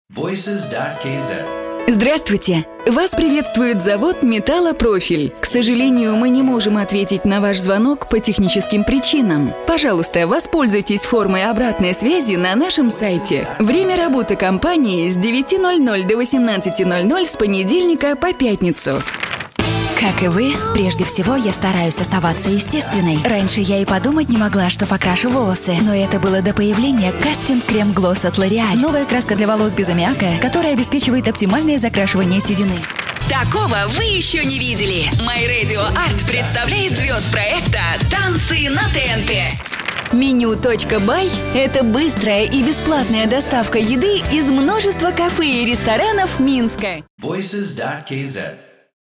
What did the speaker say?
Voices.kz. Здравствуйте! Вас приветствует завод «Металлопрофиль». К сожалению, мы не можем ответить на ваш звонок по техническим причинам. Пожалуйста, воспользуйтесь формой обратной связи на нашем сайте. Время работы компании с 9:00 до 18:00 с понедельника по пятницу. Как и вы, прежде всего я стараюсь оставаться естественной. Раньше я и подумать не могла, что покрашу волосы. Но это было до появления Кастинг Крем Глосс от L'Oréal. Новая краска для волос без аммиака, которая обеспечивает оптимальное закрашивание седины. Такого вы еще не видели! My Radio Art представляет звезд проекта «Танцы на ТНТ». Меню.бай – это быстрая и бесплатная доставка еды из множества кафе и ресторанов Минска. Voices.kz.